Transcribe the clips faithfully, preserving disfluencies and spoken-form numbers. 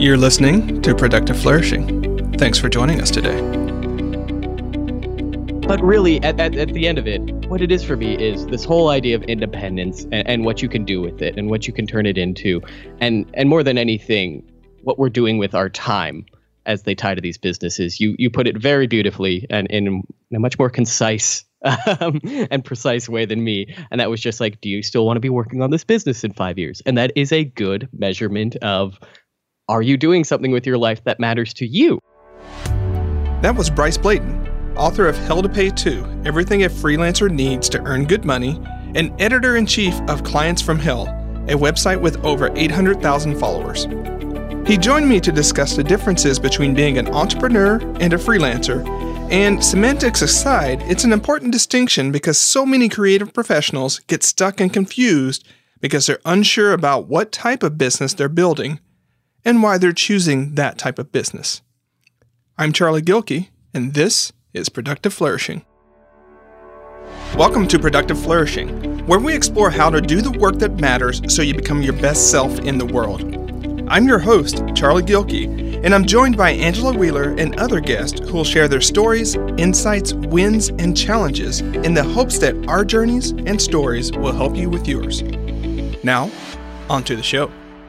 You're listening to Productive Flourishing. Thanks for joining us today. But really, at, at, at the end of it, what it is for me is this whole idea of independence and, and what you can do with it and what you can turn it into. And and more than anything, what we're doing with our time as they tie to these businesses. You you put it very beautifully and in a much more concise um, and precise way than me. And that was just like, do you still want to be working on this business in five years? And that is a good measurement of, are you doing something with your life that matters to you? That was Bryce Bladen, author of Hell to Pay two, Everything a Freelancer Needs to Earn Good Money, and editor-in-chief of Clients from Hell, a website with over eight hundred thousand followers. He joined me to discuss the differences between being an entrepreneur and a freelancer, and semantics aside, it's an important distinction because so many creative professionals get stuck and confused because they're unsure about what type of business they're building and why they're choosing that type of business. I'm Charlie Gilkey, and this is Productive Flourishing. Welcome to Productive Flourishing, where we explore how to do the work that matters so you become your best self in the world. I'm your host, Charlie Gilkey, and I'm joined by Angela Wheeler and other guests who will share their stories, insights, wins, and challenges in the hopes that our journeys and stories will help you with yours. Now, on to the show.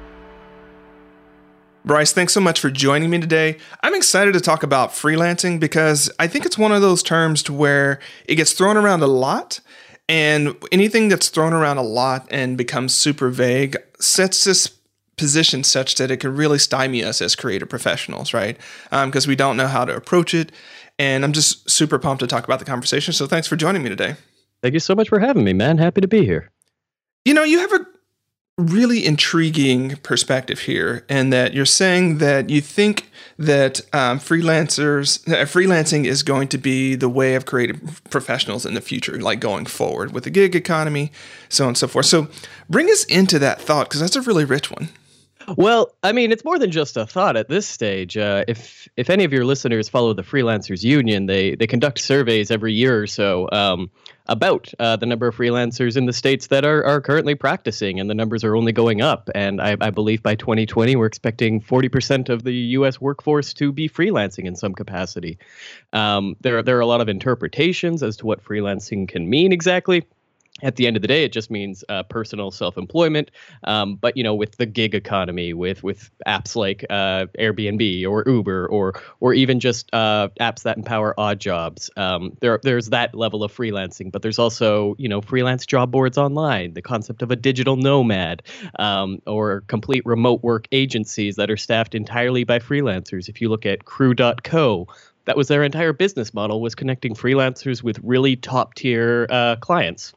Bryce, thanks so much for joining me today. I'm excited to talk about freelancing because I think it's one of those terms to where it gets thrown around a lot, and anything that's thrown around a lot and becomes super vague sets this position such that it can really stymie us as creative professionals, right? Because um, we don't know how to approach it, and I'm just super pumped to talk about the conversation, so thanks for joining me today. Thank you so much for having me, man. Happy to be here. You know, you have a really intriguing perspective here, and that you're saying that you think that um, freelancers, uh, freelancing is going to be the way of creative professionals in the future, like going forward with the gig economy, so on and so forth. So bring us into that thought, because that's a really rich one. Well, I mean, it's more than just a thought at this stage. Uh, if if any of your listeners follow the Freelancers Union, they they conduct surveys every year or so um, about uh, the number of freelancers in the states that are are currently practicing, and the numbers are only going up. And I, I believe by twenty twenty, we're expecting forty percent of the U S workforce to be freelancing in some capacity. Um, there there are a lot of interpretations as to what freelancing can mean exactly. At the end of the day, it just means uh, personal self-employment. Um, but, you know, with the gig economy, with with apps like uh, Airbnb or Uber, or or even just uh, apps that empower odd jobs, um, there there's that level of freelancing. But there's also, you know, freelance job boards online, the concept of a digital nomad, um, or complete remote work agencies that are staffed entirely by freelancers. If you look at crew dot co, that was their entire business model, was connecting freelancers with really top-tier uh, clients.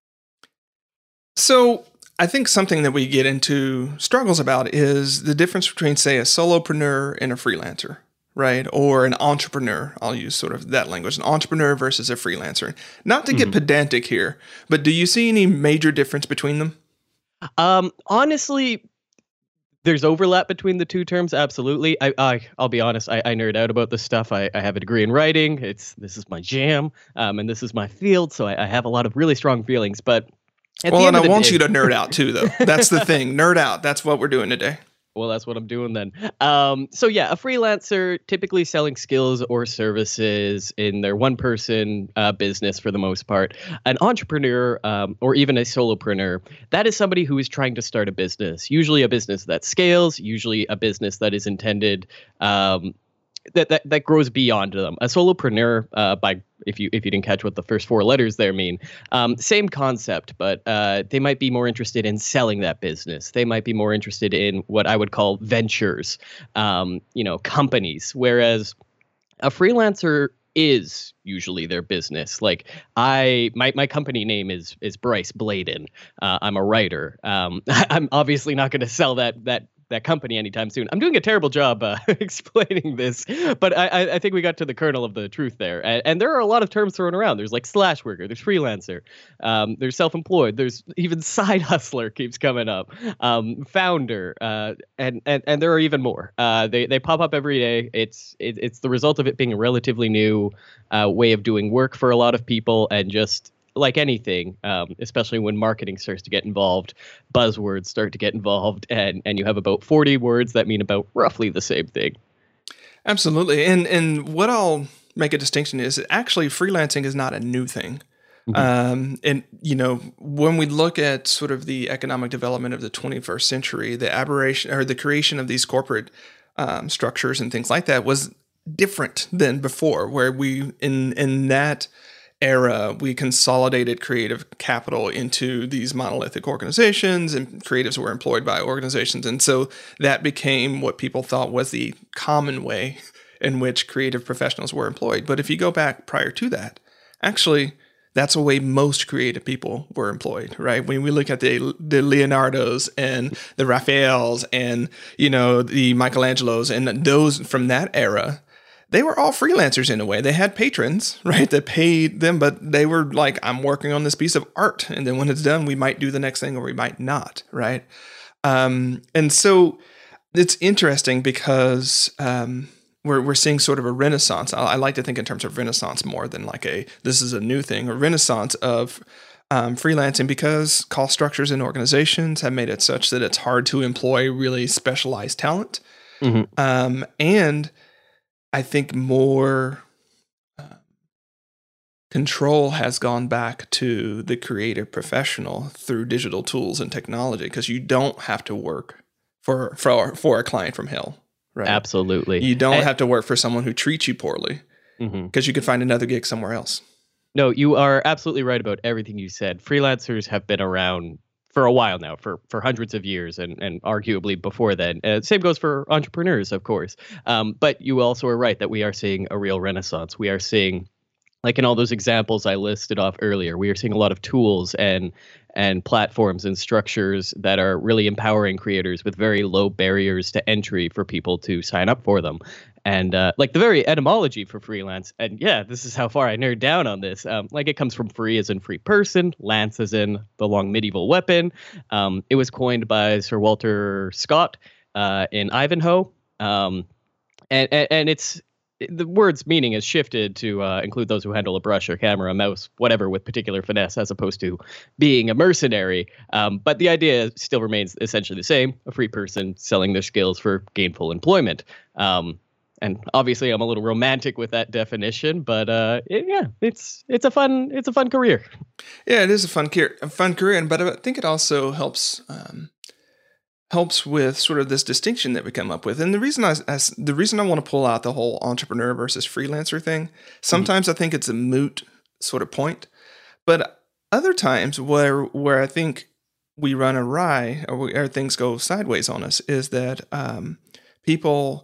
So I think something that we get into struggles about is the difference between, say, a solopreneur and a freelancer, right? Or an entrepreneur. I'll use sort of that language, an entrepreneur versus a freelancer. Not to get mm-hmm. pedantic here, but do you see any major difference between them? Um, honestly, there's overlap between the two terms. Absolutely. I, I I'll be honest. I, I nerd out about this stuff. I, I have a degree in writing. It's this is my jam, um, and this is my field. So I, I have a lot of really strong feelings, but At well, and I want day, you to nerd out too, though. That's the thing. Nerd out. That's what we're doing today. Well, that's what I'm doing then. Um, so yeah, a freelancer typically selling skills or services in their one-person uh, business for the most part. An entrepreneur um, or even a solopreneur, that is somebody who is trying to start a business, usually a business that scales, usually a business that is intended um, that, that that grows beyond them. A solopreneur, uh, by if you if you didn't catch what the first four letters there mean, um, same concept, but uh, they might be more interested in selling that business. They might be more interested in what I would call ventures, um, you know, companies. Whereas a freelancer is usually their business. Like I, my my company name is is Bryce Bladen. Uh, I'm a writer. Um, I'm obviously not going to sell that that. that company anytime soon. I'm doing a terrible job uh, explaining this, but I, I think we got to the kernel of the truth there. And, and there are a lot of terms thrown around. There's like slash worker, there's freelancer, um, there's self-employed, there's even side hustler keeps coming up, um, founder, uh, and, and and there are even more. Uh, they they pop up every day. It's it, it's the result of it being a relatively new uh, way of doing work for a lot of people, and just like anything, um, especially when marketing starts to get involved, buzzwords start to get involved, and and you have about forty words that mean about roughly the same thing. Absolutely. And and what I'll make a distinction is that actually freelancing is not a new thing. Mm-hmm. Um, and, you know, when we look at sort of the economic development of the twenty-first century, the aberration or the creation of these corporate um, structures and things like that was different than before, where we in in that era, we consolidated creative capital into these monolithic organizations, and creatives were employed by organizations. And so that became what people thought was the common way in which creative professionals were employed. But if you go back prior to that, actually, that's the way most creative people were employed, right? When we look at the the Leonardos and the Raphaels and, you know, the Michelangelos and those from that era, they were all freelancers in a way. They had patrons, right, that paid them, but they were like, I'm working on this piece of art. And then when it's done, we might do the next thing or we might not, right? Um, and so it's interesting because um, we're we're seeing sort of a renaissance. I, I like to think in terms of renaissance more than like a, this is a new thing, a renaissance of um, freelancing, because cost structures in organizations have made it such that it's hard to employ really specialized talent. Mm-hmm. Um, and I think more uh, control has gone back to the creative professional through digital tools and technology, because you don't have to work for for for a client from hell, right? Absolutely. You don't and, have to work for someone who treats you poorly, because mm-hmm. you could find another gig somewhere else. No, you are absolutely right about everything you said. Freelancers have been around for a while now, for for hundreds of years, and and arguably before then. Uh, same goes for entrepreneurs, of course. Um, but you also are right that we are seeing a real renaissance. We are seeing, like in all those examples I listed off earlier, we are seeing a lot of tools and and platforms and structures that are really empowering creators with very low barriers to entry for people to sign up for them. And uh, like the very etymology for freelance, and yeah, this is how far I nerd down on this. Um, like it comes from free as in free person, lance as in the long medieval weapon. Um, it was coined by Sir Walter Scott uh, in Ivanhoe, um, and, and and it's the word's meaning has shifted to uh, include those who handle a brush or camera, a mouse, whatever, with particular finesse, as opposed to being a mercenary. Um, but the idea still remains essentially the same: a free person selling their skills for gainful employment. Um, And obviously, I'm a little romantic with that definition, but uh, it, yeah, it's it's a fun it's a fun career. Yeah, it is a fun career, a fun career, but I think it also helps um, helps with sort of this distinction that we come up with. And the reason I, I the reason I want to pull out the whole entrepreneur versus freelancer thing, sometimes mm-hmm. I think it's a moot sort of point, but other times where where I think we run awry or, we, or things go sideways on us is that um, people,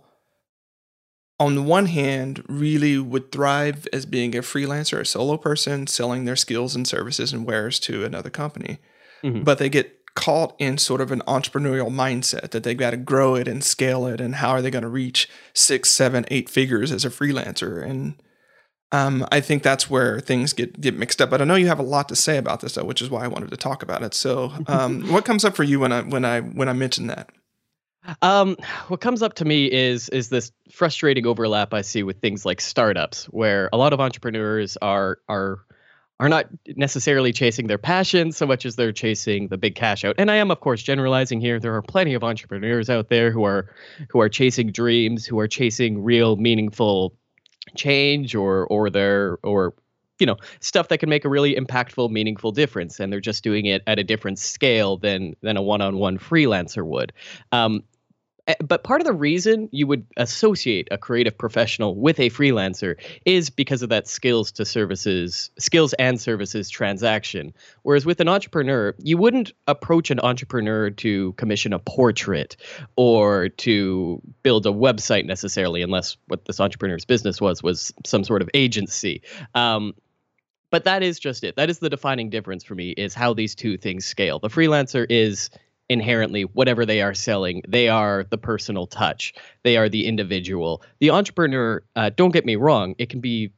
on the one hand, really would thrive as being a freelancer, a solo person, selling their skills and services and wares to another company. Mm-hmm. But they get caught in sort of an entrepreneurial mindset that they've got to grow it and scale it. And how are they going to reach six, seven, eight figures as a freelancer? And um, I think that's where things get, get mixed up. But I know you have a lot to say about this, though, which is why I wanted to talk about it. So um, what comes up for you when I when I when I mention that? Um, what comes up to me is is this frustrating overlap I see with things like startups, where a lot of entrepreneurs are are are not necessarily chasing their passion so much as they're chasing the big cash out. And I am, of course, generalizing here. There are plenty of entrepreneurs out there who are who are chasing dreams, who are chasing real, meaningful change, or or their or you know, stuff that can make a really impactful, meaningful difference, and they're just doing it at a different scale than than a one-on-one freelancer would. Um, But part of the reason you would associate a creative professional with a freelancer is because of that skills to services, skills and services transaction. Whereas with an entrepreneur, you wouldn't approach an entrepreneur to commission a portrait or to build a website necessarily, unless what this entrepreneur's business was was some sort of agency. Um, but that is just it. That is the defining difference for me, is how these two things scale. The freelancer is inherently whatever they are selling. They are the personal touch. They are the individual. The entrepreneur, uh, don't get me wrong, it can be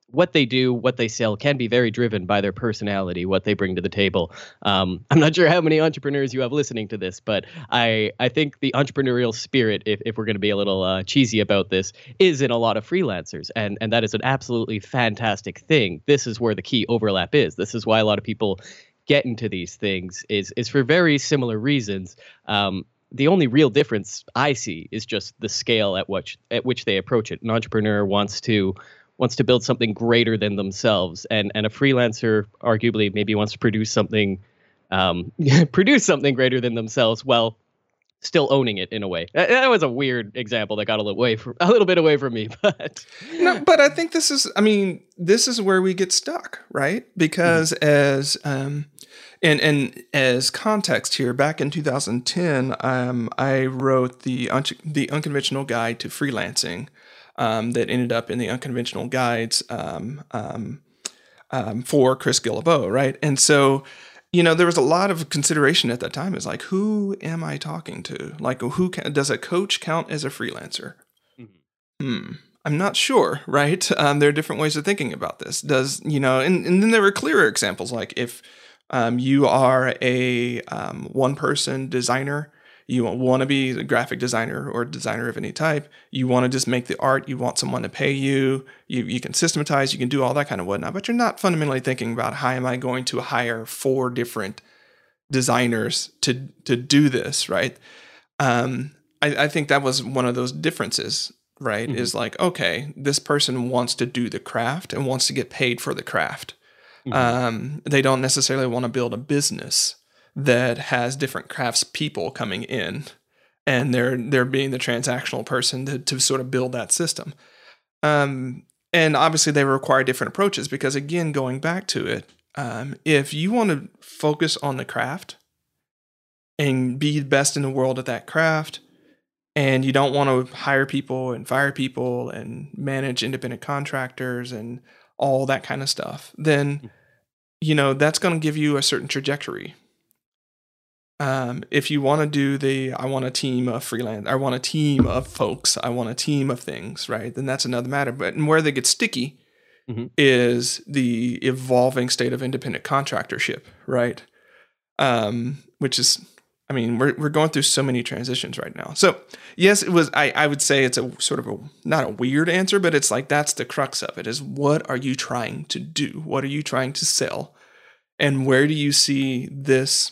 what they do, what they sell can be very driven by their personality, what they bring to the table. Um, I'm not sure how many entrepreneurs you have listening to this, but I, I think the entrepreneurial spirit, if, if we're going to be a little uh, cheesy about this, is in a lot of freelancers. And, and that is an absolutely fantastic thing. This is where the key overlap is. This is why a lot of people get into these things is, is for very similar reasons. Um, the only real difference I see is just the scale at which at which they approach it. An entrepreneur wants to wants to build something greater than themselves, and and a freelancer arguably maybe wants to produce something um, produce something greater than themselves while still owning it in a way. That, that was a weird example that got a little away from a little bit away from me, but no, but I think this is, I mean, this is where we get stuck, right? Because mm-hmm. as um, and and as context here, back in two thousand ten, um, I wrote the un- the Unconventional Guide to Freelancing, um, that ended up in the Unconventional Guides um, um, um, for Chris Guillebeau, right? And so, you know, there was a lot of consideration at that time. Is like, who am I talking to? Like, who can, does a coach count as a freelancer? Mm-hmm. Hmm. I'm not sure, right? Um, there are different ways of thinking about this. Does, you know, and, and then there were clearer examples, like if um, you are a um, one-person designer, you want to be a graphic designer or designer of any type, you want to just make the art, you want someone to pay you, you, you can systematize, you can do all that kind of whatnot, but you're not fundamentally thinking about how am I going to hire four different designers to to do this, right? Um, I, I think that was one of those differences, right? Mm-hmm. Is like, okay, this person wants to do the craft and wants to get paid for the craft. Mm-hmm. Um, they don't necessarily want to build a business that has different crafts people coming in, and they're they're being the transactional person to, to sort of build that system. Um, and obviously they require different approaches because, again, going back to it, um, if you want to focus on the craft and be the best in the world at that craft, and you don't want to hire people and fire people and manage independent contractors and all that kind of stuff, then, you know, that's going to give you a certain trajectory. Um, if you want to do the, I want a team of freelance, I want a team of folks, I want a team of things, right? Then that's another matter. But and where they get sticky mm-hmm. is the evolving state of independent contractorship, right? Um, which is, I mean, we're we're going through so many transitions right now. So yes, it was. I I would say it's a sort of a not a weird answer, but it's like that's the crux of it: is what are you trying to do? What are you trying to sell? And where do you see this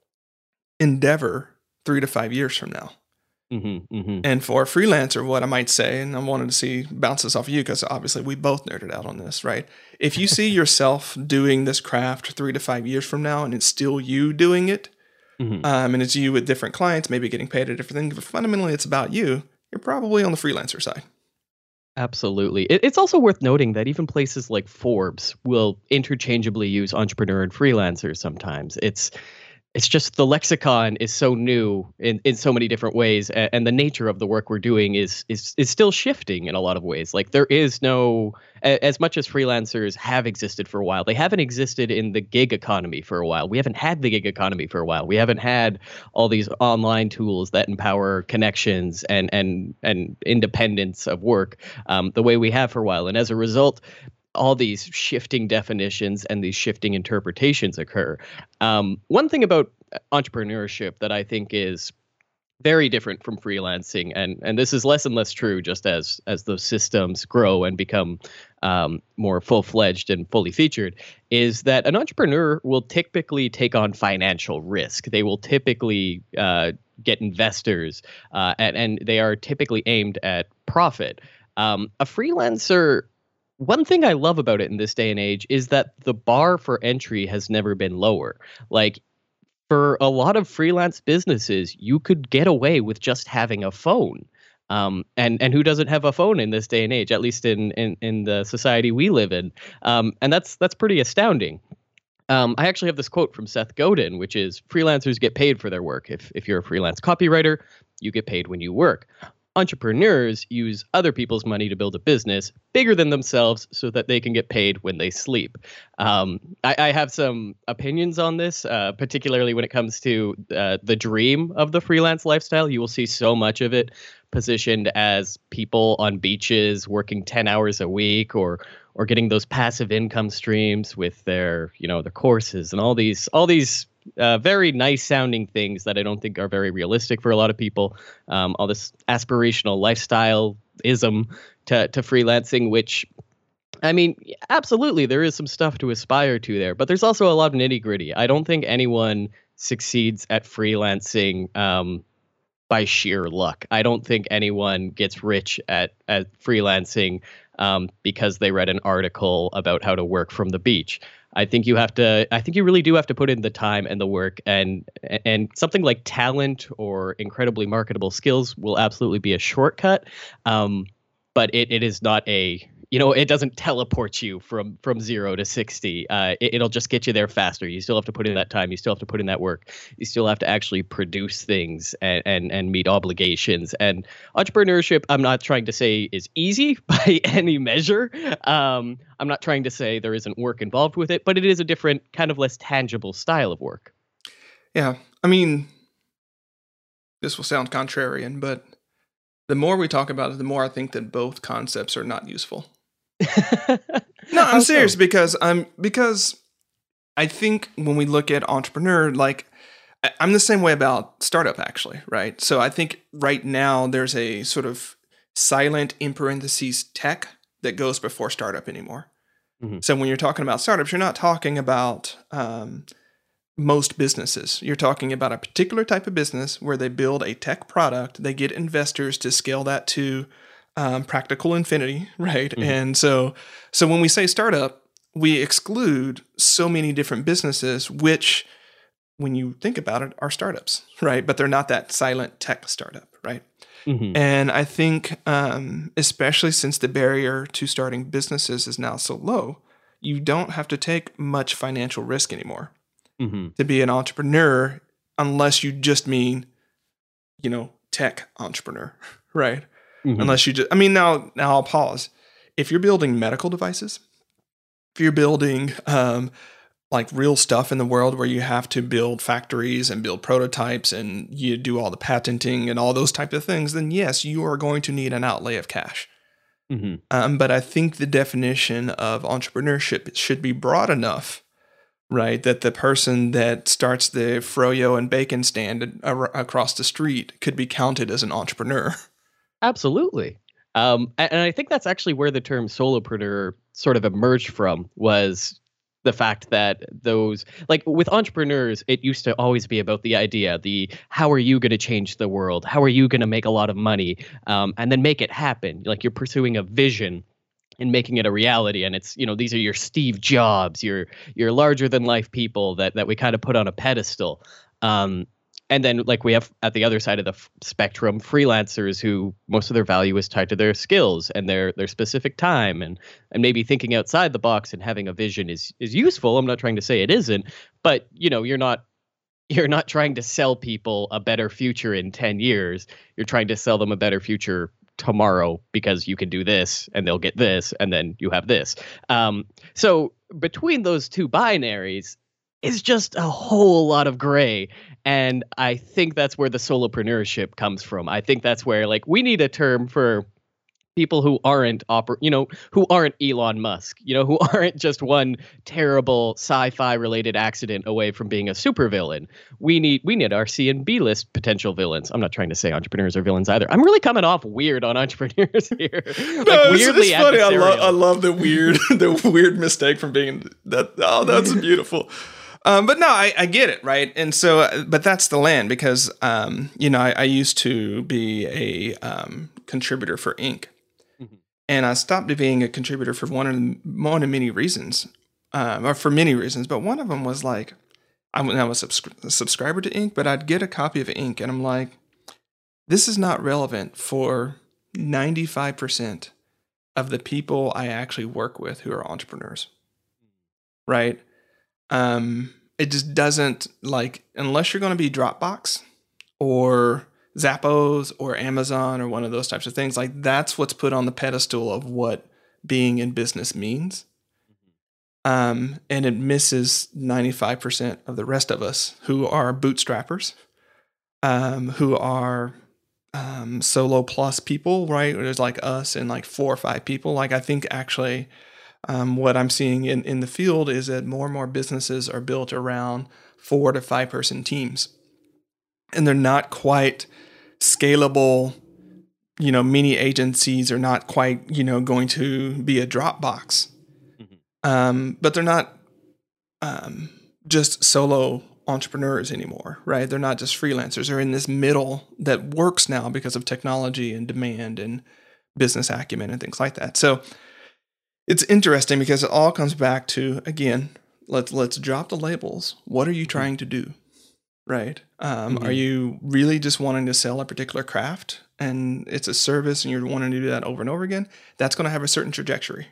endeavor three to five years from now? Mm-hmm, mm-hmm. And for a freelancer, what I might say, and I wanted to see bounce this off of you because obviously we both nerded out on this, right? If you see yourself doing this craft three to five years from now, and it's still you doing it, mm-hmm. um, and it's you with different clients, maybe getting paid a different thing, but fundamentally it's about you, you're probably on the freelancer side. Absolutely. It, it's also worth noting that even places like Forbes will interchangeably use entrepreneur and freelancer sometimes. It's It's just the lexicon is so new in, in so many different ways, and, and the nature of the work we're doing is is is still shifting in a lot of ways. Like there is no, as much as freelancers have existed for a while, they haven't existed in the gig economy for a while. We haven't had the gig economy for a while. We haven't had all these online tools that empower connections and and and independence of work um, the way we have for a while. And as a result, all these shifting definitions and these shifting interpretations occur. Um, one thing about entrepreneurship that I think is very different from freelancing, and and this is less and less true just as as those systems grow and become um, more full-fledged and fully featured, is that an entrepreneur will typically take on financial risk. They will typically uh, get investors, uh, and, and they are typically aimed at profit. Um, a freelancer, one thing I love about it in this day and age is that the bar for entry has never been lower. Like for a lot of freelance businesses, you could get away with just having a phone. Um, and, and who doesn't have a phone in this day and age, at least in, in, in the society we live in? Um, and that's that's pretty astounding. Um, I actually have this quote from Seth Godin, which is freelancers get paid for their work. If if you're a freelance copywriter, you get paid when you work. Entrepreneurs use other people's money to build a business bigger than themselves so that they can get paid when they sleep. Um, I, I have some opinions on this, uh, particularly when it comes to uh, the dream of the freelance lifestyle. You will see so much of it positioned as people on beaches working ten hours a week, or or getting those passive income streams with their, you know, their courses and all these all these uh, very nice sounding things that I don't think are very realistic for a lot of people. Um, all this aspirational lifestyle-ism to, to freelancing, which, I mean, absolutely, there is some stuff to aspire to there, but there's also a lot of nitty gritty. I don't think anyone succeeds at freelancing um, by sheer luck. I don't think anyone gets rich at, at freelancing um, because they read an article about how to work from the beach. I think you have to. I think you really do have to put in the time and the work, and and something like talent or incredibly marketable skills will absolutely be a shortcut. Um, but it, it is not a, you know, it doesn't teleport you from from zero to sixty. Uh, it, it'll just get you there faster. You still have to put in that time. You still have to put in that work. You still have to actually produce things and and, and meet obligations. And entrepreneurship, I'm not trying to say is easy by any measure. Um, I'm not trying to say there isn't work involved with it, but it is a different, kind of less tangible style of work. Yeah, I mean, this will sound contrarian, but the more we talk about it, the more I think that both concepts are not useful. No, I'm serious, because I'm because I think when we look at entrepreneur, like I- I'm the same way about startup, actually, right? So I think right now there's a sort of silent, in parentheses, tech that goes before startup anymore. Mm-hmm. So when you're talking about startups, you're not talking about um, most businesses. You're talking about a particular type of business where they build a tech product, they get investors to scale that to um, practical infinity, right? Mm-hmm. And so, so when we say startup, we exclude so many different businesses, which, when you think about it, are startups, right? But they're not that silent tech startup, right? Mm-hmm. And I think, um, especially since the barrier to starting businesses is now so low, you don't have to take much financial risk anymore mm-hmm. to be an entrepreneur, unless you just mean, you know, tech entrepreneur, right? Mm-hmm. Unless you just, I mean, now, now I'll pause. If you're building medical devices, if you're building um, like real stuff in the world where you have to build factories and build prototypes and you do all the patenting and all those type of things, then yes, you are going to need an outlay of cash. Mm-hmm. Um, but I think the definition of entrepreneurship should be broad enough, right, that the person that starts the froyo and bacon stand ar- across the street could be counted as an entrepreneur. Absolutely. Um, and, and I think that's actually where the term solopreneur sort of emerged from, was the fact that those, like with entrepreneurs, it used to always be about the idea, the how are you going to change the world? How are you going to make a lot of money um, and then make it happen? Like you're pursuing a vision and making it a reality. And it's, you know, these are your Steve Jobs, your your larger than life people that that we kind of put on a pedestal. Um, And then, like, we have at the other side of the f- spectrum, freelancers who most of their value is tied to their skills and their their specific time, and and maybe thinking outside the box and having a vision is is useful. I'm not trying to say it isn't, but you know, you're not you're not trying to sell people a better future in ten years. You're trying to sell them a better future tomorrow because you can do this and they'll get this and then you have this. Um, so between those two binaries is just a whole lot of gray. And I think that's where the solopreneurship comes from. I think that's where, like, we need a term for people who aren't, oper- you know, who aren't Elon Musk, you know, who aren't just one terrible sci-fi related accident away from being a supervillain. We need, we need our C and B list potential villains. I'm not trying to say entrepreneurs are villains either. I'm really coming off weird on entrepreneurs here. Like, no, it's, weirdly it's funny. I love, I love the weird, the weird mistake from being that. Oh, that's beautiful. Um, but no, I, I get it, right? And so, uh, but that's the land, because, um, you know, I, I used to be a um, contributor for Inc. Mm-hmm. And I stopped being a contributor for one of, one of many reasons, um, or for many reasons. But one of them was like, I, I was subscri- a subscriber to Inc, but I'd get a copy of Inc, and I'm like, this is not relevant for ninety-five percent of the people I actually work with who are entrepreneurs, right? Um, it just doesn't, like, unless you're going to be Dropbox or Zappos or Amazon or one of those types of things. Like that's what's put on the pedestal of what being in business means. Um, and it misses ninety-five percent of the rest of us who are bootstrappers, um, who are um, solo plus people, right? There's like us and like four or five people. Like I think actually um, what I'm seeing in, in the field is that more and more businesses are built around four to five person teams. And they're not quite scalable, you know, mini agencies are not quite, you know, going to be a Dropbox. Um, but they're not um, just solo entrepreneurs anymore, right? They're not just freelancers. They're in this middle that works now because of technology and demand and business acumen and things like that. So it's interesting because it all comes back to, again, let's let's drop the labels. What are you trying to do, right? Um, Mm-hmm. Are you really just wanting to sell a particular craft and it's a service and you're wanting to do that over and over again? That's going to have a certain trajectory.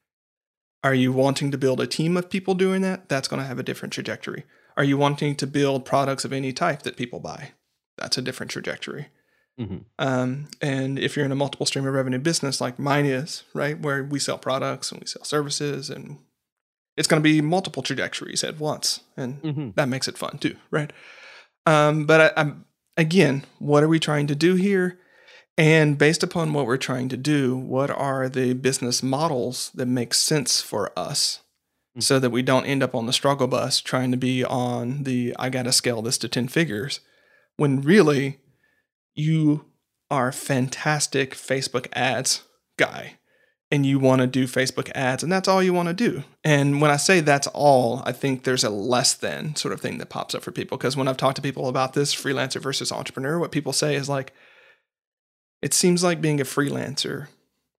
Are you wanting to build a team of people doing that? That's going to have a different trajectory. Are you wanting to build products of any type that people buy? That's a different trajectory. Mm-hmm. Um, and if you're in a multiple stream of revenue business like mine is, right, where we sell products and we sell services, and it's going to be multiple trajectories at once. And Mm-hmm. that makes it fun too, right? Um, but I, I'm, again, what are we trying to do here? And based upon what we're trying to do, what are the business models that make sense for us mm-hmm. so that we don't end up on the struggle bus trying to be on the, I got to scale this to ten figures, when really you are a fantastic Facebook ads guy and you want to do Facebook ads and that's all you want to do. And when I say that's all, I think there's a less than sort of thing that pops up for people. Because when I've talked to people about this, freelancer versus entrepreneur, what people say is like, it seems like being a freelancer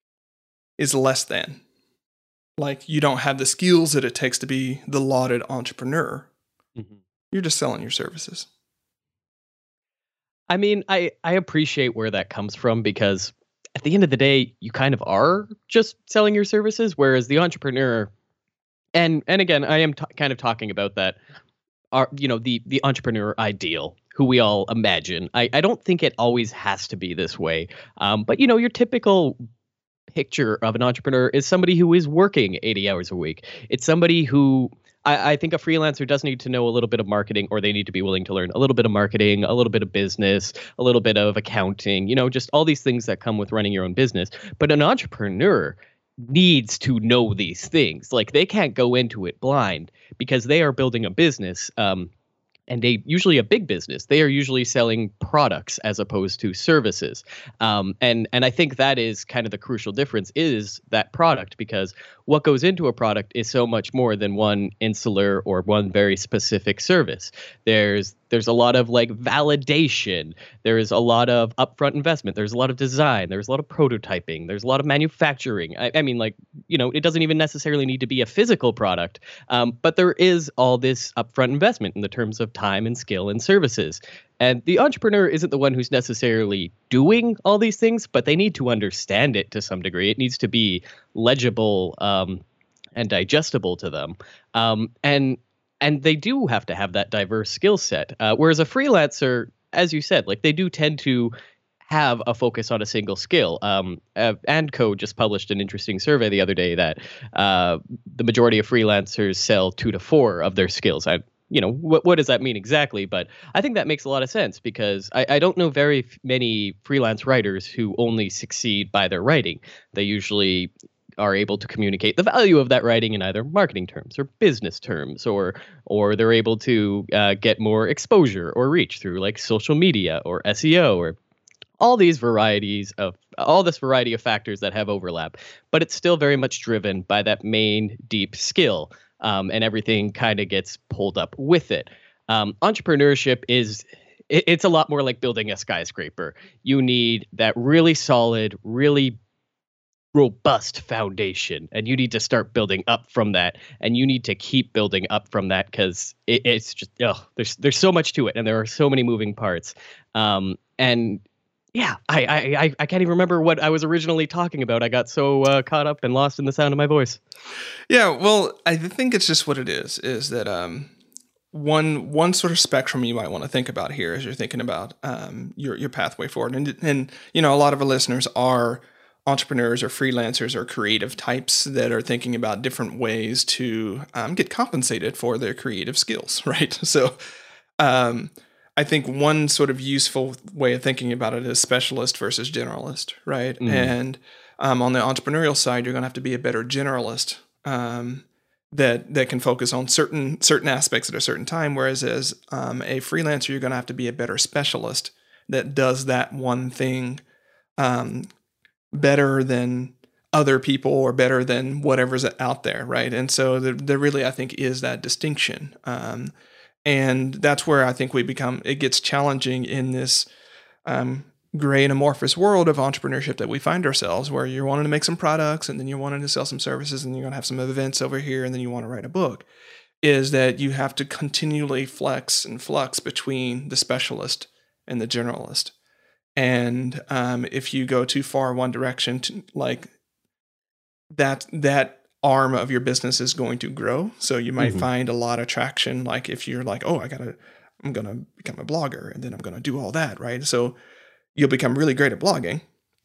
is less than. Like you don't have the skills that it takes to be the lauded entrepreneur. Mm-hmm. You're just selling your services. I mean, I, I appreciate where that comes from because at the end of the day, you kind of are just selling your services, whereas the entrepreneur, and and again, I am t- kind of talking about that, are you know the the entrepreneur ideal, who we all imagine. I, I don't think it always has to be this way. Um, but, you know, your typical picture of an entrepreneur is somebody who is working eighty hours a week. It's somebody who I, I think a freelancer does need to know a little bit of marketing, or they need to be willing to learn a little bit of marketing, a little bit of business, a little bit of accounting, you know, just all these things that come with running your own business. But an entrepreneur needs to know these things. Like they can't go into it blind because they are building a business. Um, And they usually a big business. They are usually selling products as opposed to services. Um, and and I think that is kind of the crucial difference is that product, because what goes into a product is so much more than one insular or one very specific service. There's there's a lot of like validation. There is a lot of upfront investment. There's a lot of design. There's a lot of prototyping. There's a lot of manufacturing. I, I mean, like, you know, it doesn't even necessarily need to be a physical product, um, but there is all this upfront investment in the terms of time and skill and services. And the entrepreneur isn't the one who's necessarily doing all these things, but they need to understand it to some degree. It needs to be legible um, and digestible to them. Um, and and they do have to have that diverse skill set. Uh, whereas a freelancer, as you said, like they do tend to have a focus on a single skill. Um, uh, AndCo just published an interesting survey the other day that uh, the majority of freelancers sell two to four of their skills. I You know, what what does that mean exactly? But I think that makes a lot of sense because I, I don't know very f- many freelance writers who only succeed by their writing. They usually are able to communicate the value of that writing in either marketing terms or business terms, or or they're able to uh, get more exposure or reach through like social media or S E O or all these varieties of all this variety of factors that have overlap. But it's still very much driven by that main deep skill. Um, and everything kind of gets pulled up with it. Um, entrepreneurship is, it, it's a lot more like building a skyscraper. You need that really solid, really robust foundation, and you need to start building up from that. And you need to keep building up from that because it, it's just, oh, there's there's so much to it, and there are so many moving parts. Um, and yeah, I, I I I can't even remember what I was originally talking about. I got so uh, caught up and lost in the sound of my voice. Yeah, well, I think it's just what it is, is that um, one one sort of spectrum you might want to think about here as you're thinking about um, your your pathway forward. And and you know, a lot of our listeners are entrepreneurs or freelancers or creative types that are thinking about different ways to um, get compensated for their creative skills, right? So um, I think one sort of useful way of thinking about it is specialist versus generalist, right? Mm. And um, on the entrepreneurial side, you're going to have to be a better generalist um, that that can focus on certain certain aspects at a certain time, whereas as um, a freelancer, you're going to have to be a better specialist that does that one thing um, better than other people or better than whatever's out there, right? And so there, there really, I think, is that distinction. Um, and that's where I think we become, it gets challenging in this um, gray and amorphous world of entrepreneurship that we find ourselves, where you're wanting to make some products and then you're wanting to sell some services and you're going to have some events over here and then you want to write a book, is that you have to continually flex and flux between the specialist and the generalist. And um, if you go too far one direction, to, like that, that arm of your business is going to grow. So you might mm-hmm. find a lot of traction. Like if you're like, oh, I gotta, I'm going to become a blogger and then I'm going to do all that. Right. So you'll become really great at blogging,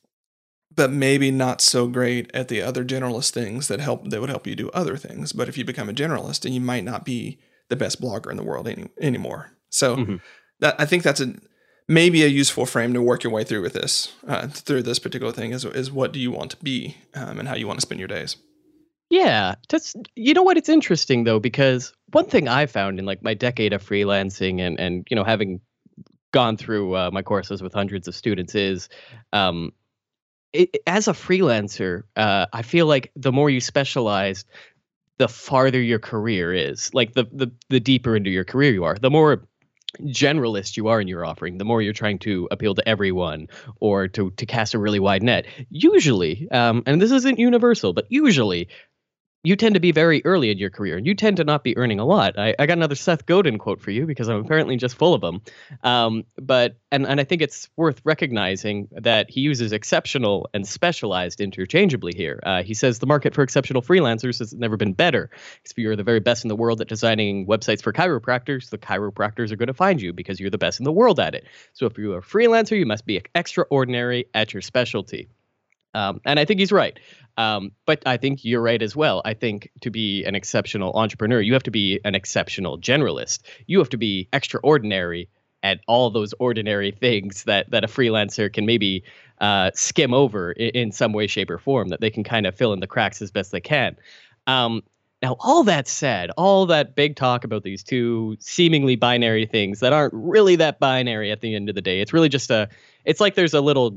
but maybe not so great at the other generalist things that help, that would help you do other things. But if you become a generalist, then you might not be the best blogger in the world any, anymore. So mm-hmm. that, I think that's a, maybe a useful frame to work your way through with this, uh, through this particular thing is, is what do you want to be um, and how you want to spend your days. Yeah, that's, you know what, it's interesting though, because one thing I found in like my decade of freelancing and, and, you know, having gone through uh, my courses with hundreds of students is, um, it, as a freelancer, uh, I feel like the more you specialize, the farther your career is. Like the, the, the deeper into your career you are, the more generalist you are in your offering, the more you're trying to appeal to everyone or to to cast a really wide net. Usually, um, and this isn't universal, but usually you tend to be very early in your career and you tend to not be earning a lot. I, I got another Seth Godin quote for you because I'm apparently just full of them. Um, but and, and I think it's worth recognizing that he uses exceptional and specialized interchangeably here. Uh, he says the market for exceptional freelancers has never been better. If you're the very best in the world at designing websites for chiropractors, the chiropractors are going to find you because you're the best in the world at it. So if you're a freelancer, you must be extraordinary at your specialty. Um, and I think he's right. Um, but I think you're right as well. I think to be an exceptional entrepreneur, you have to be an exceptional generalist. You have to be extraordinary at all those ordinary things that that a freelancer can maybe uh, skim over in, in some way, shape, or form, that they can kind of fill in the cracks as best they can. Um, now, all that said, all that big talk about these two seemingly binary things that aren't really that binary at the end of the day. It's really just a, it's like there's a little,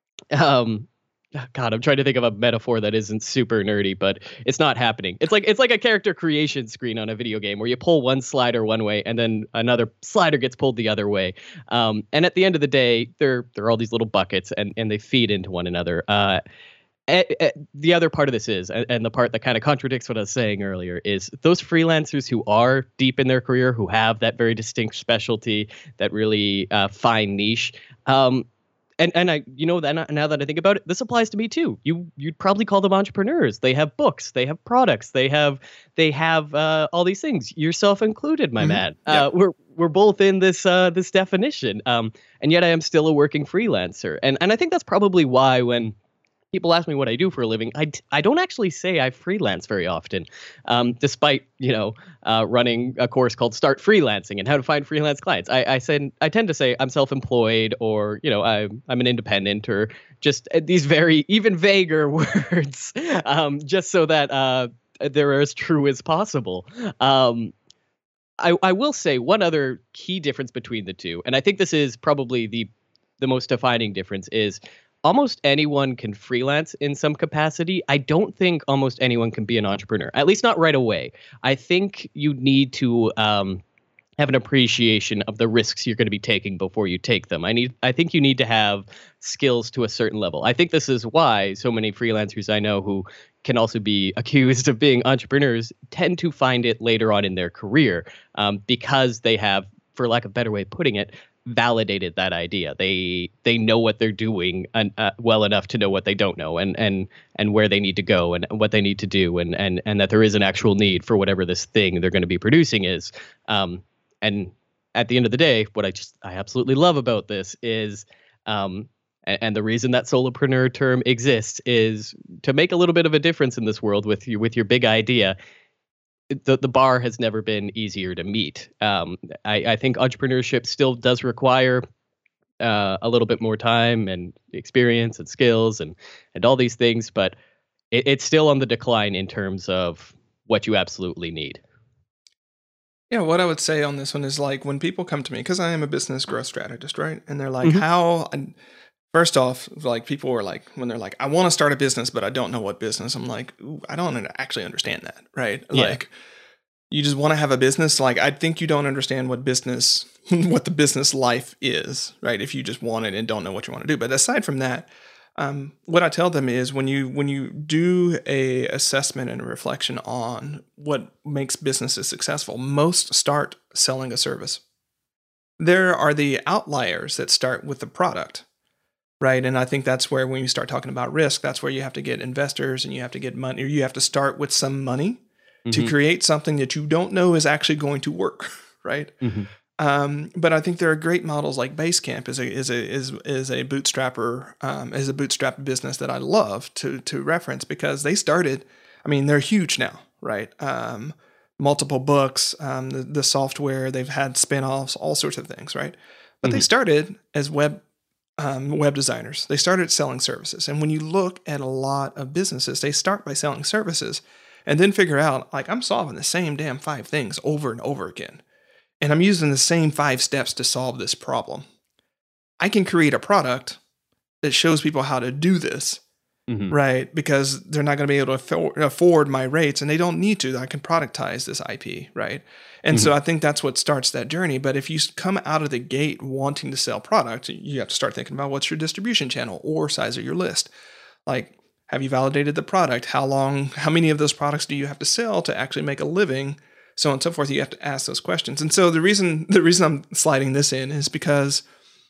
um, God, I'm trying to think of a metaphor that isn't super nerdy, but it's not happening. It's like it's like a character creation screen on a video game where you pull one slider one way and then another slider gets pulled the other way. Um, and at the end of the day, they're they're all these little buckets and, and they feed into one another. Uh, a, a, the other part of this is, and, and the part that kind of contradicts what I was saying earlier, is those freelancers who are deep in their career, who have that very distinct specialty, that really uh, fine niche. Um, And and I, you know, that now that I think about it, this applies to me too. You you'd probably call them entrepreneurs. They have books, they have products, they have they have uh, all these things. Yourself included, my mm-hmm. man. Yeah. Uh, we're we're both in this uh, this definition. Um, and yet I am still a working freelancer. And and I think that's probably why when people ask me what I do for a living, I, I don't actually say I freelance very often, um, despite, you know, uh, running a course called Start Freelancing and how to find freelance clients. I, I said I tend to say I'm self-employed or, you know, I, I'm an independent or just these very even vaguer words, um, just so that uh, they're as true as possible. Um, I, I will say one other key difference between the two, and I think this is probably the the most defining difference, is almost anyone can freelance in some capacity. I don't think almost anyone can be an entrepreneur, at least not right away. I think you need to um, have an appreciation of the risks you're going to be taking before you take them. I need, I think you need to have skills to a certain level. I think this is why so many freelancers I know who can also be accused of being entrepreneurs tend to find it later on in their career um, because they have, for lack of a better way of putting it, validated that idea. They they know what they're doing and, uh, well enough to know what they don't know, and and and where they need to go, and what they need to do, and and and that there is an actual need for whatever this thing they're going to be producing is. Um, and at the end of the day, what I just I absolutely love about this is, um, and, and the reason that solopreneur term exists is to make a little bit of a difference in this world with your with your big idea. The the bar has never been easier to meet. Um, I, I think entrepreneurship still does require uh, a little bit more time and experience and skills and and all these things, but it, it's still on the decline in terms of what you absolutely need. Yeah, what I would say on this one is like when people come to me, because I am a business growth strategist, right? And they're like, Hmm. how, and first off, like people were like, when they're like, I want to start a business, but I don't know what business. I'm like, "Ooh, I don't actually understand that, right? Yeah. Like, you just want to have a business. Like, I think you don't understand what business, what the business life is, right? If you just want it and don't know what you want to do. But aside from that, um, what I tell them is when you when you do a assessment and a reflection on what makes businesses successful, most start selling a service. There are the outliers that start with the product, right? And I think that's where when you start talking about risk, that's where you have to get investors and you have to get money, or you have to start with some money to Hmm. create something that you don't know is actually going to work, right? Hmm. Um, but I think there are great models like Basecamp is a is a is is a bootstrapper um, is a bootstrap business that I love to to reference because they started. I mean, they're huge now, right? Um, multiple books, um, the the software they've had spinoffs, all sorts of things, right? But they Hmm. started as web um, web designers. They started selling services, and when you look at a lot of businesses, they start by selling services, and then figure out like I'm solving the same damn five things over and over again. And I'm using the same five steps to solve this problem. I can create a product that shows people how to do this, Hmm. right? Because they're not going to be able to afford, afford my rates and they don't need to. I can productize this I P, right? And Hmm. so I think that's what starts that journey. But if you come out of the gate wanting to sell product, you have to start thinking about what's your distribution channel or size of your list. Like, have you validated the product? How long, how many of those products do you have to sell to actually make a living? So on and so forth. You have to ask those questions. And so the reason the reason I'm sliding this in is because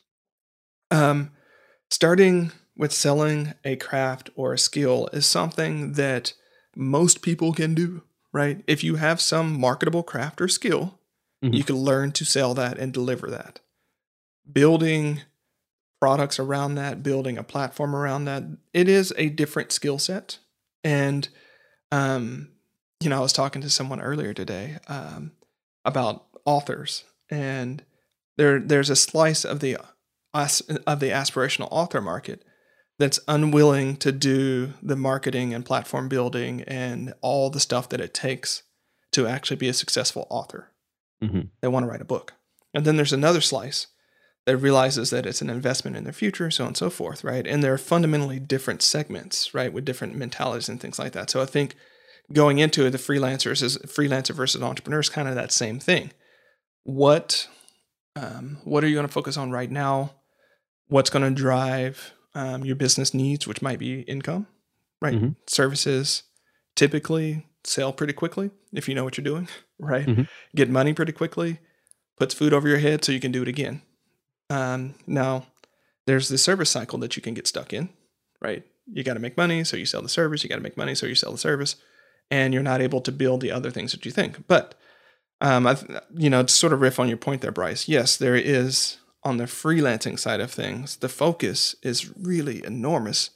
um, starting with selling a craft or a skill is something that most people can do, right? If you have some marketable craft or skill, Hmm. you can learn to sell that and deliver that. Building products around that, building a platform around that, it is a different skill set. And um, you know, I was talking to someone earlier today um, about authors, and there there's a slice of the as- of the aspirational author market that's unwilling to do the marketing and platform building and all the stuff that it takes to actually be a successful author. Hmm. They want to write a book. And then there's another slice that realizes that it's an investment in their future, so on and so forth, right? And there are fundamentally different segments, right, with different mentalities and things like that. So I think going into it, the freelancers is freelancer versus entrepreneur is kind of that same thing. What um, what are you going to focus on right now? What's going to drive um, your business needs, which might be income, right? Hmm. Services typically sell pretty quickly if you know what you're doing, right? Hmm. Get money pretty quickly, puts food over your head so you can do it again. Um, now, there's the service cycle that you can get stuck in, right? You got to make money, so you sell the service. You got to make money, so you sell the service, and you're not able to build the other things that you think. But um, I, you know, to sort of riff on your point there, Bryce. Yes, there is on the freelancing side of things. The focus is really enormous,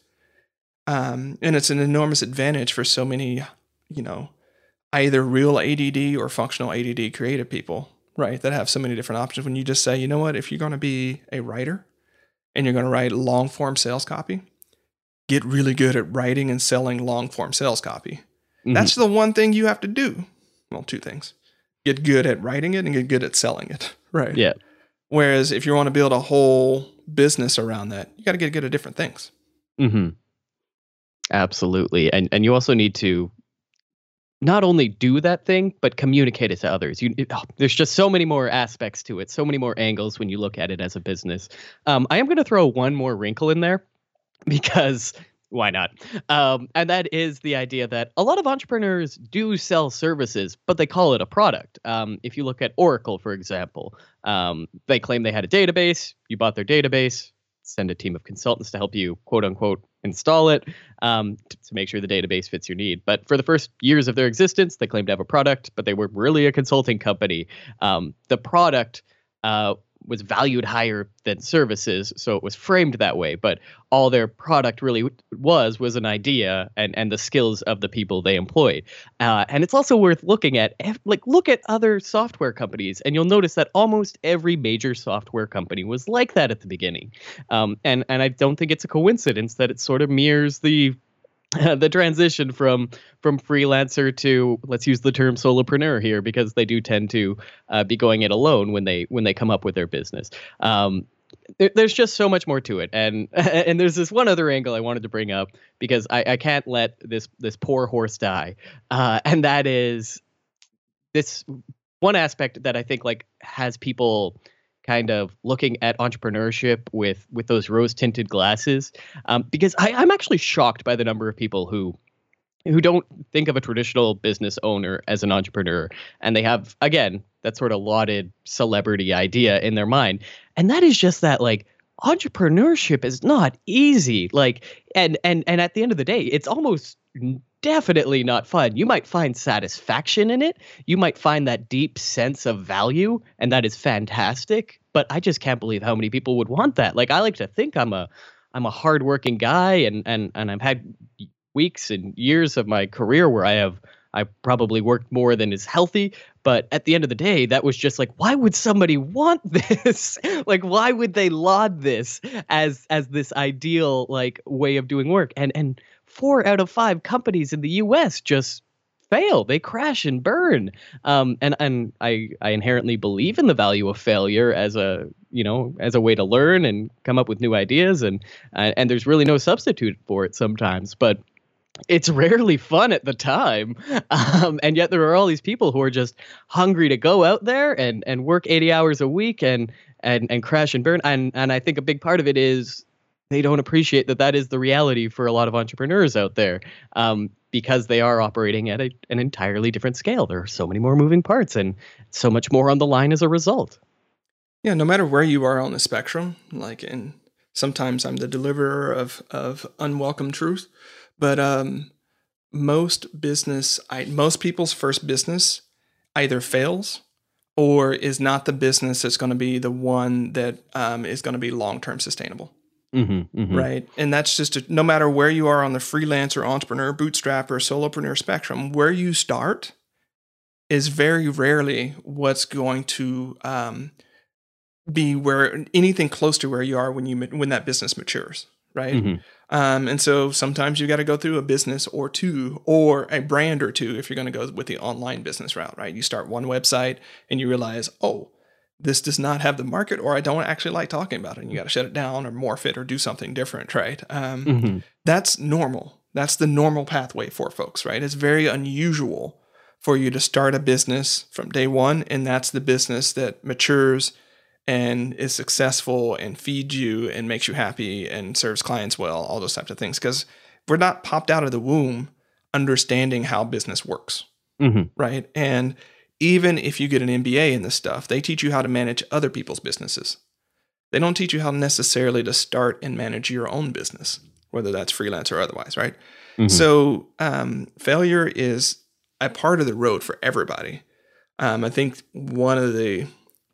um, and it's an enormous advantage for so many, you know, either real A D D or functional A D D creative people, right? That have so many different options. When you just say, you know what, if you're going to be a writer and you're going to write long form sales copy, get really good at writing and selling long form sales copy. Hmm. That's the one thing you have to do. Well, two things: get good at writing it and get good at selling it, right? Yeah. Whereas if you want to build a whole business around that, you got to get good at different things. Hmm. Absolutely. And and you also need to not only do that thing, but communicate it to others. You, it- oh, there's just so many more aspects to it, so many more angles when you look at it as a business. Um, I am going to throw one more wrinkle in there because why not? Um, and that is the idea that a lot of entrepreneurs do sell services, but they call it a product. Um, if you look at Oracle, for example, um, they claim they had a database. You bought their database. send a team of consultants to help you, quote unquote, install it um, to, to make sure the database fits your need. But for the first years of their existence, they claimed to have a product, but they were really a consulting company. Um, the product uh, was valued higher than services, so it was framed that way. But all their product really was was an idea and and the skills of the people they employed. Uh, and it's also worth looking at, like, look at other software companies, and you'll notice that almost every major software company was like that at the beginning. Um, and and I don't think it's a coincidence that it sort of mirrors the the transition from from freelancer to, let's use the term solopreneur here, because they do tend to uh, be going it alone when they when they come up with their business. Um, there, there's just so much more to it, and and there's this one other angle I wanted to bring up because I, I can't let this this poor horse die, uh, and that is this one aspect that I think like has people kind of looking at entrepreneurship with with those rose tinted glasses, um, because I, I'm actually shocked by the number of people who who don't think of a traditional business owner as an entrepreneur, and they have, again, that sort of lauded celebrity idea in their mind, and that is just that, like, entrepreneurship is not easy, like, and and and at the end of the day, it's almost definitely not fun. You might find satisfaction in it. You might find that deep sense of value, and that is fantastic. But I just can't believe how many people would want that. Like, I like to think I'm a I'm a hardworking guy, and and and I've had weeks and years of my career where I have I probably worked more than is healthy. But at the end of the day, that was just like, why would somebody want this? Like, why would they laud this as as this ideal, like, way of doing work? And and four out of five companies in the U S just fail. They crash and burn. Um, and and I I inherently believe in the value of failure as a you know as a way to learn and come up with new ideas. And uh, and there's really no substitute for it sometimes. But it's rarely fun at the time. Um, and yet there are all these people who are just hungry to go out there and and work eighty hours a week and and and crash and burn. And and I think a big part of it is they don't appreciate that that is the reality for a lot of entrepreneurs out there, um, because they are operating at a, an entirely different scale. There are so many more moving parts and so much more on the line as a result. Yeah, no matter where you are on the spectrum, like, and sometimes I'm the deliverer of of unwelcome truth, but um, most business, I, most people's first business either fails or is not the business that's going to be the one that um, is going to be long-term sustainable. Mm-hmm, mm-hmm. Right. And that's just a, no matter where you are on the freelancer, entrepreneur, bootstrapper, solopreneur spectrum, where you start is very rarely what's going to um, be where anything close to where you are when you when that business matures. Right. Mm-hmm. Um, and so sometimes you got to go through a business or two or a brand or two if you're going to go with the online business route. Right. You start one website and you realize, oh, this does not have the market, or I don't actually like talking about it, and you got to shut it down or morph it or do something different, right? Um, mm-hmm. That's normal. That's the normal pathway for folks, right? It's very unusual for you to start a business from day one, and that's the business that matures and is successful and feeds you and makes you happy and serves clients well, all those types of things. Because we're not popped out of the womb understanding how business works, mm-hmm. right? And even if you get an M B A in this stuff, they teach you how to manage other people's businesses. They don't teach you how necessarily to start and manage your own business, whether that's freelance or otherwise, right? Mm-hmm. So um, failure is a part of the road for everybody. Um, I think one of the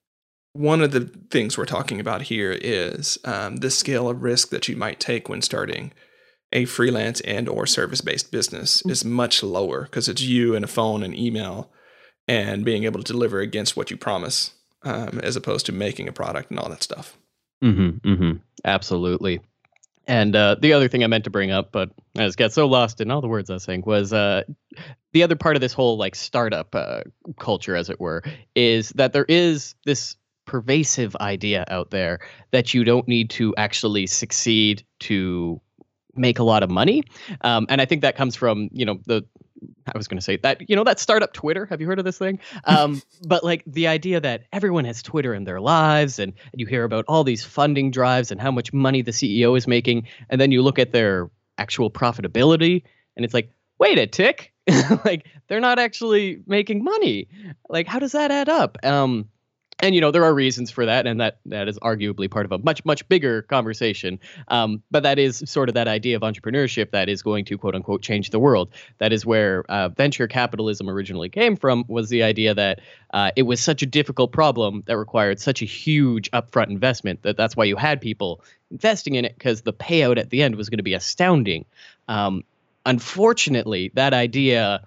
one of the things we're talking about here is um, the scale of risk that you might take when starting a freelance and or service-based business is much lower because it's you and a phone and email and being able to deliver against what you promise, um, as opposed to making a product and all that stuff. Mm-hmm, mm-hmm. Absolutely. And uh, the other thing I meant to bring up, but I just got so lost in all the words I was saying, was uh, the other part of this whole like startup uh, culture, as it were, is that there is this pervasive idea out there that you don't need to actually succeed to make a lot of money. Um, and I think that comes from, you know, the I was going to say that, you know, that startup Twitter. Have you heard of this thing? Um, but like the idea that everyone has Twitter in their lives, and, and you hear about all these funding drives and how much money the C E O is making. And then you look at their actual profitability and it's like, wait a tick, like they're not actually making money. Like, how does that add up? Um, And, you know, there are reasons for that, and that that is arguably part of a much, much bigger conversation. Um, but that is sort of that idea of entrepreneurship that is going to, quote unquote, change the world. That is where uh, venture capitalism originally came from, was the idea that uh, it was such a difficult problem that required such a huge upfront investment that that's why you had people investing in it, because the payout at the end was going to be astounding. Um, unfortunately, that idea...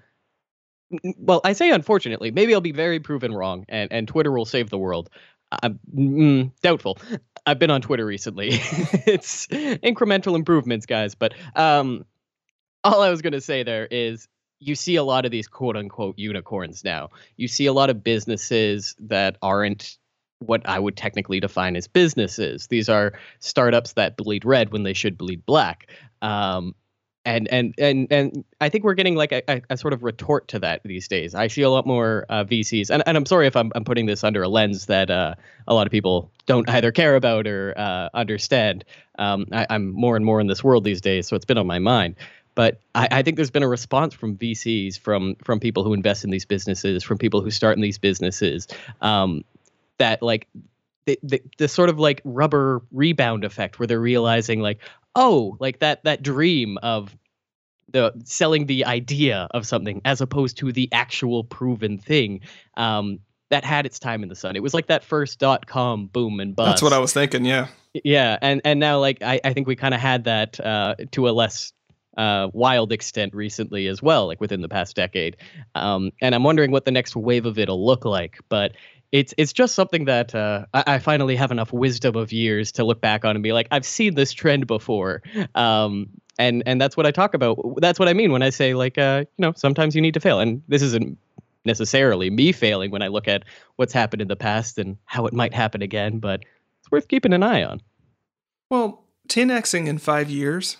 Well, I say unfortunately, maybe I'll be very proven wrong, and, and Twitter will save the world. I'm mm, doubtful. I've been on Twitter recently. It's incremental improvements, guys. But um, all I was going to say there is you see a lot of these quote unquote unicorns now. You see a lot of businesses that aren't what I would technically define as businesses. These are startups that bleed red when they should bleed black. Um, And and and and I think we're getting like a, a, a sort of retort to that these days. I see a lot more uh, V Cs, and, and I'm sorry if I'm I'm putting this under a lens that uh, a lot of people don't either care about or uh, understand. Um, I, I'm more and more in this world these days, so it's been on my mind. But I, I think there's been a response from V Cs, from from people who invest in these businesses, from people who start in these businesses, um, that like the, the the sort of like rubber rebound effect, where they're realizing like, oh, like that that dream of the selling the idea of something as opposed to the actual proven thing, um, that had its time in the sun. It was like that first dot com boom and bust. That's what I was thinking. Yeah. Yeah. And, and now like, I, I think we kind of had that uh, to a less uh, wild extent recently as well, like within the past decade. Um, and I'm wondering what the next wave of it'll look like, but It's it's just something that uh, I, I finally have enough wisdom of years to look back on and be like, I've seen this trend before, um, and and that's what I talk about. That's what I mean when I say like, uh, you know, sometimes you need to fail, and this isn't necessarily me failing when I look at what's happened in the past and how it might happen again, but it's worth keeping an eye on. Well, ten Xing in five years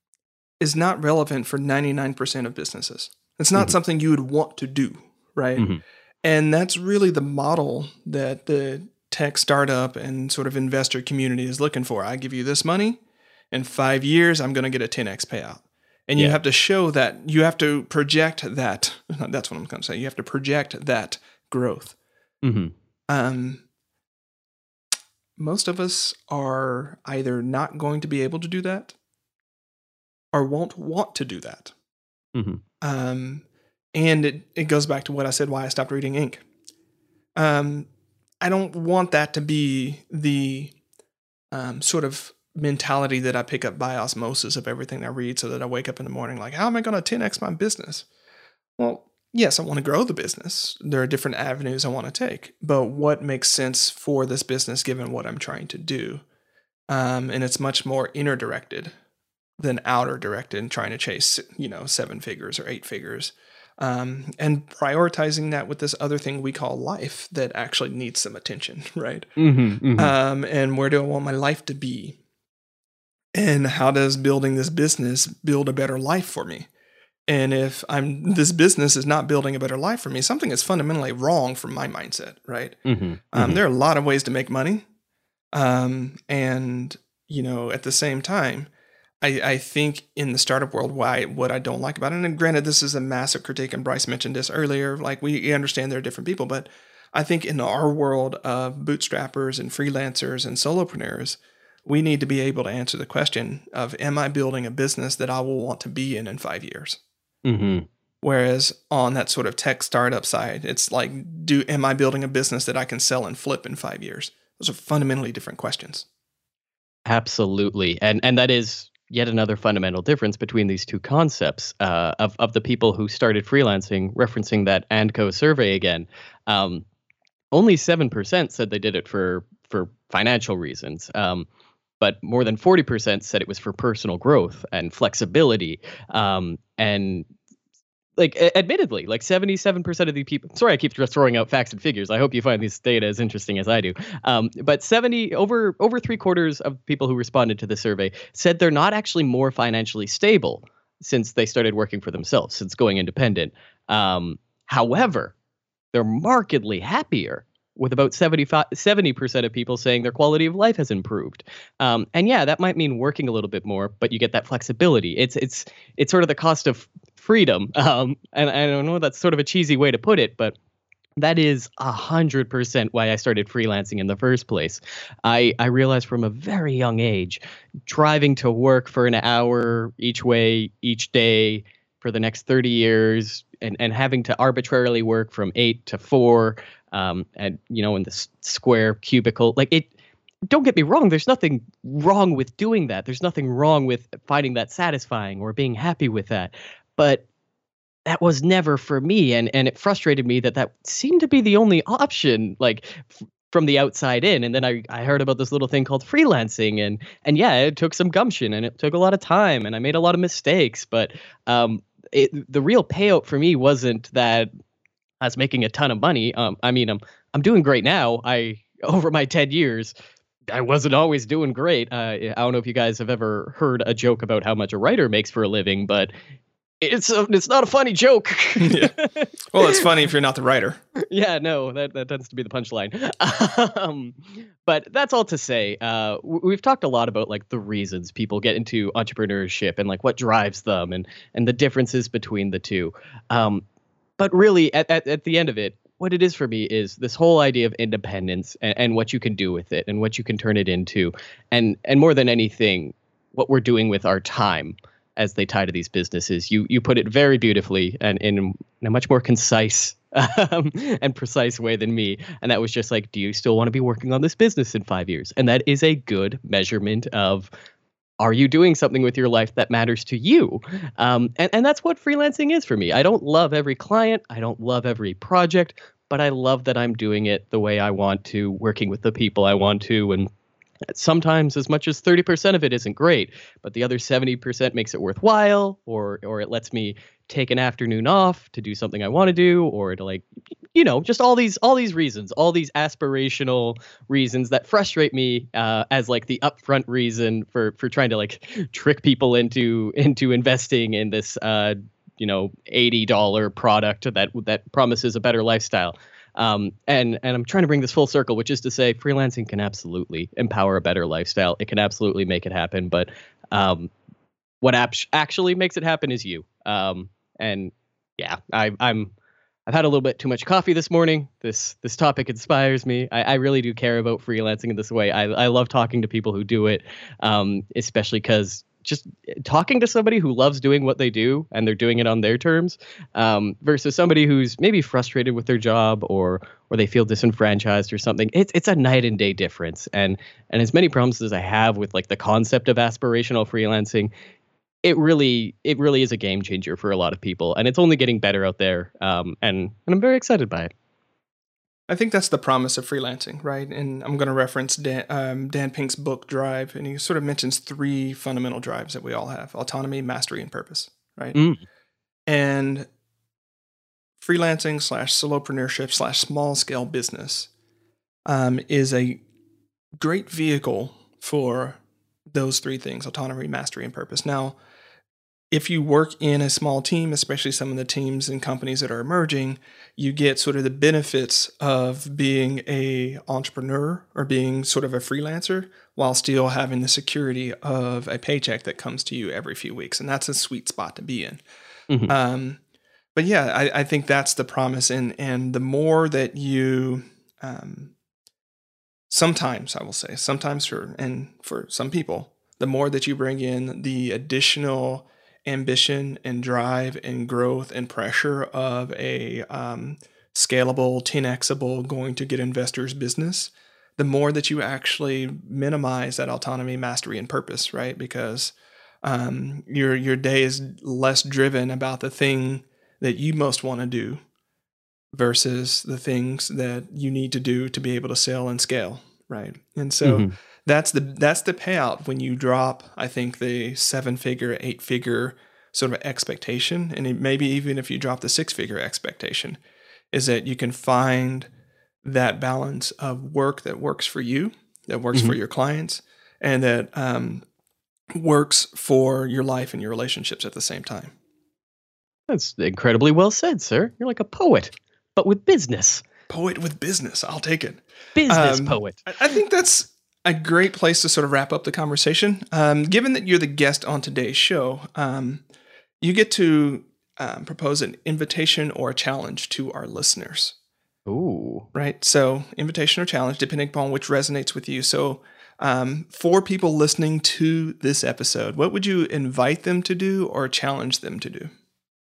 is not relevant for ninety-nine percent of businesses. It's not mm-hmm. something you would want to do, right? Mm-hmm. And that's really the model that the tech startup and sort of investor community is looking for. I give you this money, in five years, I'm going to get a ten X payout. And you yeah. have to show that, you have to project that. That's what I'm going to say. You have to project that growth. Mm-hmm. Um, most of us are either not going to be able to do that or won't want to do that. Mm-hmm. Um And it, it goes back to what I said, why I stopped reading Inc. Um, I don't want that to be the um, sort of mentality that I pick up by osmosis of everything I read, so that I wake up in the morning like, how am I going to ten X my business? Well, yes, I want to grow the business. There are different avenues I want to take. But what makes sense for this business given what I'm trying to do? Um, and it's much more inner directed than outer directed and trying to chase, you know, seven figures or eight figures. Um, and prioritizing that with this other thing we call life that actually needs some attention, right? Mm-hmm, mm-hmm. Um, and where do I want my life to be? And how does building this business build a better life for me? And if I'm this business is not building a better life for me, something is fundamentally wrong from my mindset, right? Mm-hmm, um, mm-hmm. There are a lot of ways to make money. Um, and, you know, at the same time, I, I think in the startup world, why what I don't like about it, and granted, this is a massive critique, and Bryce mentioned this earlier, like we understand there are different people, but I think in our world of bootstrappers and freelancers and solopreneurs, we need to be able to answer the question of, am I building a business that I will want to be in in five years? Mm-hmm. Whereas on that sort of tech startup side, it's like, do am I building a business that I can sell and flip in five years? Those are fundamentally different questions. Absolutely. And and that is yet another fundamental difference between these two concepts uh, of, of the people who started freelancing, referencing that AndCo survey again. Um, only seven percent said they did it for, for financial reasons. Um, but more than forty percent said it was for personal growth and flexibility. Um, and like, admittedly, like seventy-seven percent of the people, sorry, I keep just throwing out facts and figures. I hope you find this data as interesting as I do. Um, but seventy over, over three quarters of people who responded to the survey said they're not actually more financially stable since they started working for themselves, since going independent. Um, however, they're markedly happier, with about seventy-five, seventy percent of people saying their quality of life has improved. Um, and yeah, that might mean working a little bit more, but you get that flexibility. It's it's it's sort of the cost of freedom. Um, and I don't know, that's sort of a cheesy way to put it, but That is a hundred percent why I started freelancing in the first place. I I realized from a very young age, driving to work for an hour each way each day for the next thirty years, and and having to arbitrarily work from eight to four, um, and you know in the s- square cubicle, like it. Don't get me wrong. There's nothing wrong with doing that. There's nothing wrong with finding that satisfying or being happy with that. But that was never for me, and and it frustrated me that that seemed to be the only option, like f- from the outside in. And then I I heard about this little thing called freelancing, and and yeah, it took some gumption and it took a lot of time and I made a lot of mistakes, but um it, the real payout for me wasn't that I was making a ton of money. Um I mean, I'm I'm doing great now. I over my ten years I wasn't always doing great. Uh, I don't know if you guys have ever heard a joke about how much a writer makes for a living, but it's a, it's not a funny joke. Yeah. Well, it's funny if you're not the writer. Yeah, no, that that tends to be the punchline. Um, but that's all to say. Uh, w- we've talked a lot about like the reasons people get into entrepreneurship and like what drives them and and the differences between the two. Um, but really, at, at at the end of it, what it is for me is this whole idea of independence and, and what you can do with it and what you can turn it into, and and more than anything, what we're doing with our time as they tie to these businesses. You you put it very beautifully and in, in a much more concise um, and precise way than me. And that was just like, do you still want to be working on this business in five years? And that is a good measurement of, are you doing something with your life that matters to you? Um, and, and that's what freelancing is for me. I don't love every client. I don't love every project, but I love that I'm doing it the way I want to, working with the people I want to, and sometimes as much as thirty percent of it isn't great, but the other seventy percent makes it worthwhile, or or it lets me take an afternoon off to do something I want to do, or to like, you know, just all these all these reasons, all these aspirational reasons that frustrate me uh, as like the upfront reason for for trying to like trick people into into investing in this uh, you know eighty dollar product that that promises a better lifestyle. Um, and and I'm trying to bring this full circle, which is to say, freelancing can absolutely empower a better lifestyle. It can absolutely make it happen. But um, what ap- actually makes it happen is you. Um, and yeah, I, I'm I've had a little bit too much coffee this morning. This this topic inspires me. I, I really do care about freelancing in this way. I I love talking to people who do it, um, especially because just talking to somebody who loves doing what they do and they're doing it on their terms, um, versus somebody who's maybe frustrated with their job, or or they feel disenfranchised or something. It's it's a night and day difference. And and as many problems as I have with like the concept of aspirational freelancing, it really it really is a game changer for a lot of people, and it's only getting better out there. Um, and and I'm very excited by it. I think that's the promise of freelancing, right? And I'm going to reference Dan, um, Dan Pink's book Drive, and he sort of mentions three fundamental drives that we all have: autonomy, mastery, and purpose, right? Mm. And freelancing slash solopreneurship slash small scale business um, is a great vehicle for those three things: autonomy, mastery, and purpose. Now, if you work in a small team, especially some of the teams and companies that are emerging, you get sort of the benefits of being a entrepreneur or being sort of a freelancer while still having the security of a paycheck that comes to you every few weeks. And that's a sweet spot to be in. Mhm. Um, but yeah, I, I think that's the promise. And, and the more that you, um, sometimes I will say, sometimes for, and for some people, the more that you bring in the additional ambition and drive and growth and pressure of a um, scalable, ten X-able, going to get investors business, the more that you actually minimize that autonomy, mastery, and purpose, right? Because um, your your day is less driven about the thing that you most want to do versus the things that you need to do to be able to sell and scale, right? And so Mhm. that's the that's the payout when you drop, I think, the seven figure, eight figure sort of expectation, and it, maybe even if you drop the six figure expectation, is that you can find that balance of work that works for you, that works for Mhm. your clients, and that um, works for your life and your relationships at the same time. That's incredibly well said, sir. You're like a poet, but with business. Poet with business, I'll take it. Business Um, poet. I I think that's a great place to sort of wrap up the conversation. Um, given that you're the guest on today's show, um, you get to um, propose an invitation or a challenge to our listeners. Ooh. Right? So invitation or challenge, depending upon which resonates with you. So um, for people listening to this episode, what would you invite them to do or challenge them to do?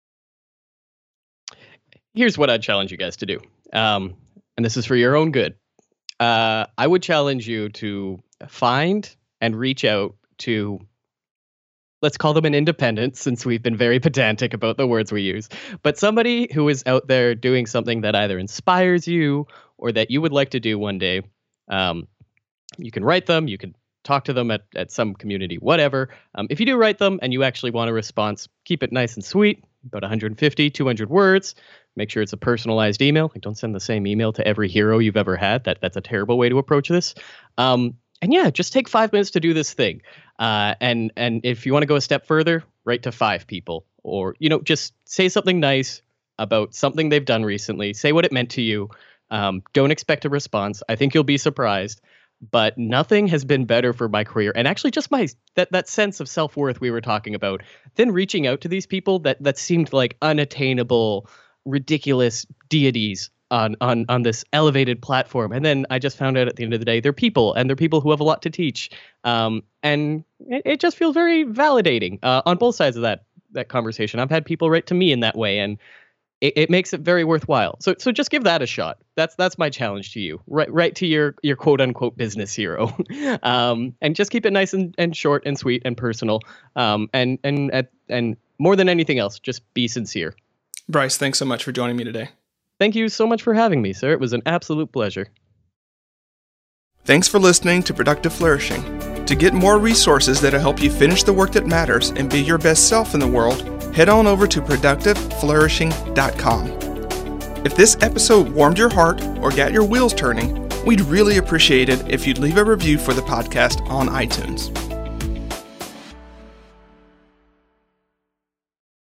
Here's what I'd challenge you guys to do. Um, and this is for your own good. Uh, I would challenge you to find and reach out to, let's call them an independent, since we've been very pedantic about the words we use, but somebody who is out there doing something that either inspires you or that you would like to do one day. Um, you can write them, you can talk to them at, at some community, whatever. Um, if you do write them and you actually want a response, keep it nice and sweet, about one hundred fifty, two hundred words. Make sure it's a personalized email. Like, don't send the same email to every hero you've ever had. That That's a terrible way to approach this. Um, and yeah, just take five minutes to do this thing. Uh, and and if you want to go a step further, write to five people. Or, you know, just say something nice about something they've done recently. Say what it meant to you. Um, don't expect a response. I think you'll be surprised. But nothing has been better for my career, and actually just my that that sense of self-worth we were talking about, than reaching out to these people that that seemed like unattainable, ridiculous deities on on on this elevated platform. And then I just found out at the end of the day, they're people, and they're people who have a lot to teach. Um, and it, it just feels very validating uh, on both sides of that that conversation. I've had people write to me in that way, and it, it makes it very worthwhile. So so just give that a shot. That's that's my challenge to you. Right right to your your quote unquote business hero, um, and just keep it nice and, and short and sweet and personal. Um, and and and and more than anything else, just be sincere. Bryce, thanks so much for joining me today. Thank you so much for having me, sir. It was an absolute pleasure. Thanks for listening to Productive Flourishing. To get more resources that'll help you finish the work that matters and be your best self in the world, head on over to productive flourishing dot com. If this episode warmed your heart or got your wheels turning, we'd really appreciate it if you'd leave a review for the podcast on iTunes.